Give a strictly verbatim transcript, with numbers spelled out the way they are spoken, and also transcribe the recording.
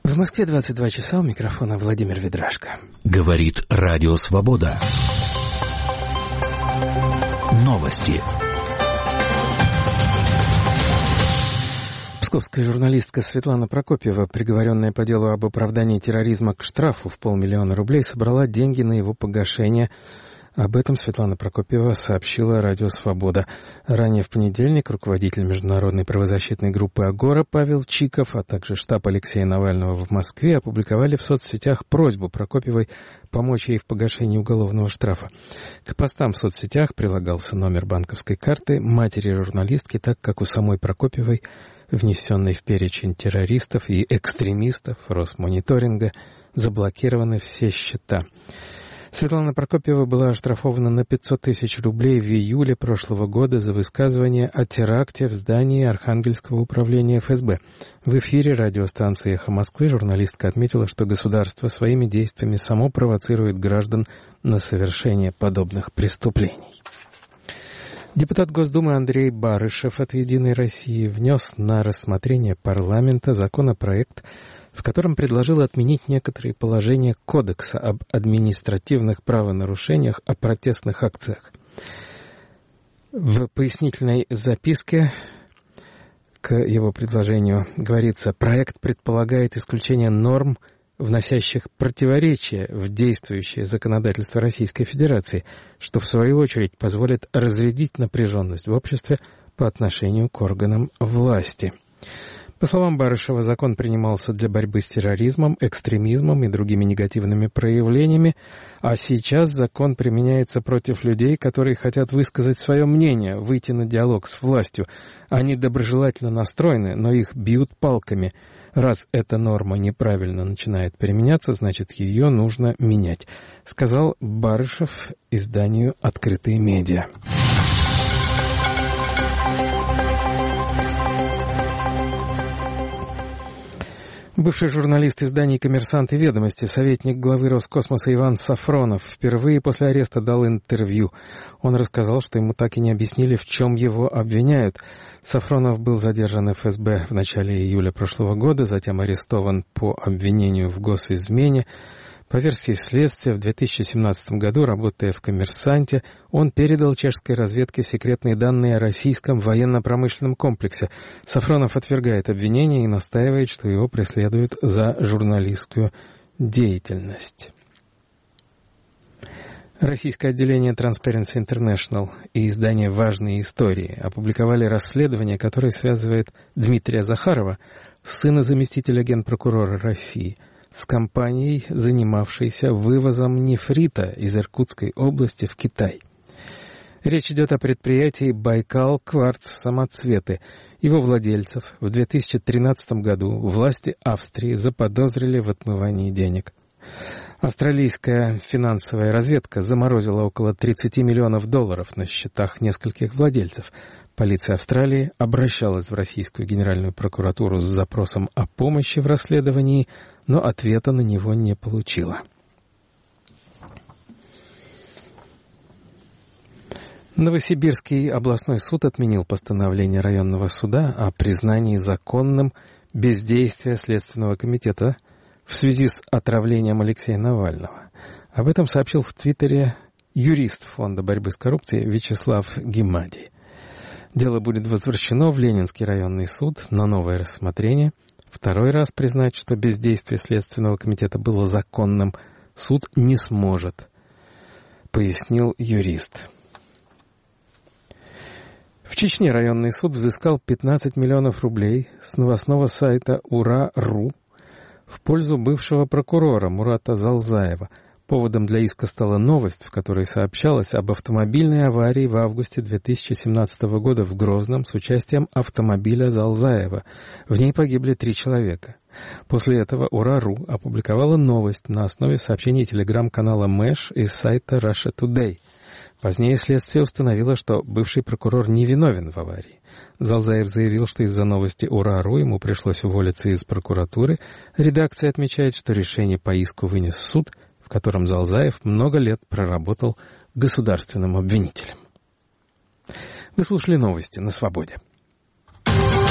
В Москве двадцать два часа, у микрофона Владимир Ведрашко. Говорит Радио Свобода. Новости. Псковская журналистка Светлана Прокопьева, приговоренная по делу об оправдании терроризма к штрафу в полмиллиона рублей, собрала деньги на его погашение. Об этом Светлана Прокопьева сообщила Радио Свобода. Ранее в понедельник руководитель международной правозащитной группы «Агора» Павел Чиков, а также штаб Алексея Навального в Москве опубликовали в соцсетях просьбу Прокопьевой помочь ей в погашении уголовного штрафа. К постам в соцсетях прилагался номер банковской карты матери журналистки, так как у самой Прокопьевой, внесенной в перечень террористов и экстремистов Росмониторинга, заблокированы все счета. Светлана Прокопьева была оштрафована на пятьсот тысяч рублей в июле прошлого года за высказывание о теракте в здании Архангельского управления эф эс бэ. В эфире радиостанции «Эхо Москвы» журналистка отметила, что государство своими действиями само провоцирует граждан на совершение подобных преступлений. Депутат Госдумы Андрей Барышев от «Единой России» внес на рассмотрение парламента законопроект, в котором предложил отменить некоторые положения Кодекса об административных правонарушениях о протестных акциях. В пояснительной записке к его предложению говорится: проект предполагает исключение норм, вносящих противоречия в действующее законодательство Российской Федерации, что в свою очередь позволит разрядить напряженность в обществе по отношению к органам власти. По словам Барышева, закон принимался для борьбы с терроризмом, экстремизмом и другими негативными проявлениями, а сейчас закон применяется против людей, которые хотят высказать свое мнение, выйти на диалог с властью. Они доброжелательно настроены, но их бьют палками. Раз эта норма неправильно начинает применяться, значит, ее нужно менять, сказал Барышев изданию «Открытые медиа». Бывший журналист изданий «Коммерсант» и «Ведомости», советник главы Роскосмоса Иван Сафронов впервые после ареста дал интервью. Он рассказал, что ему так и не объяснили, в чем его обвиняют. Сафронов был задержан эф эс бэ в начале июля прошлого года, затем арестован по обвинению в госизмене. По версии следствия, в две тысячи семнадцатом году, работая в «Коммерсанте», он передал чешской разведке секретные данные о российском военно-промышленном комплексе. Сафронов отвергает обвинения и настаивает, что его преследуют за журналистскую деятельность. Российское отделение Transparency International и издание «Важные истории» опубликовали расследование, которое связывает Дмитрия Захарова, сына заместителя генпрокурора России, с компанией, занимавшейся вывозом нефрита из Иркутской области в Китай. Речь идет о предприятии «Байкал Кварц Самоцветы». Его владельцев в две тысячи тринадцатом году власти Австрии заподозрили в отмывании денег. Австралийская финансовая разведка заморозила около тридцать миллионов долларов на счетах нескольких владельцев. Полиция Австралии обращалась в Российскую Генеральную прокуратуру с запросом о помощи в расследовании, но ответа на него не получила. Новосибирский областной суд отменил постановление районного суда о признании законным бездействия Следственного комитета в связи с отравлением Алексея Навального. Об этом сообщил в Твиттере юрист Фонда борьбы с коррупцией Вячеслав Гемадий. Дело будет возвращено в Ленинский районный суд на новое рассмотрение. Второй раз признать, что бездействие Следственного комитета было законным, суд не сможет, пояснил юрист. В Чечне районный суд взыскал пятнадцать миллионов рублей с новостного сайта ура.ру в пользу бывшего прокурора Мурата Залзаева. Поводом для иска стала новость, в которой сообщалось об автомобильной аварии в августе две тысячи семнадцатого года в Грозном с участием автомобиля Залзаева. В ней погибли три человека. После этого ура.ру опубликовала новость на основе сообщений телеграм-канала Мэш из сайта Russia Today. Позднее следствие установило, что бывший прокурор невиновен в аварии. Залзаев заявил, что из-за новости ура.ру ему пришлось уволиться из прокуратуры. Редакция отмечает, что решение по иску вынес суд, в котором Залзаев много лет проработал государственным обвинителем. Вы слушали новости на «Свободе».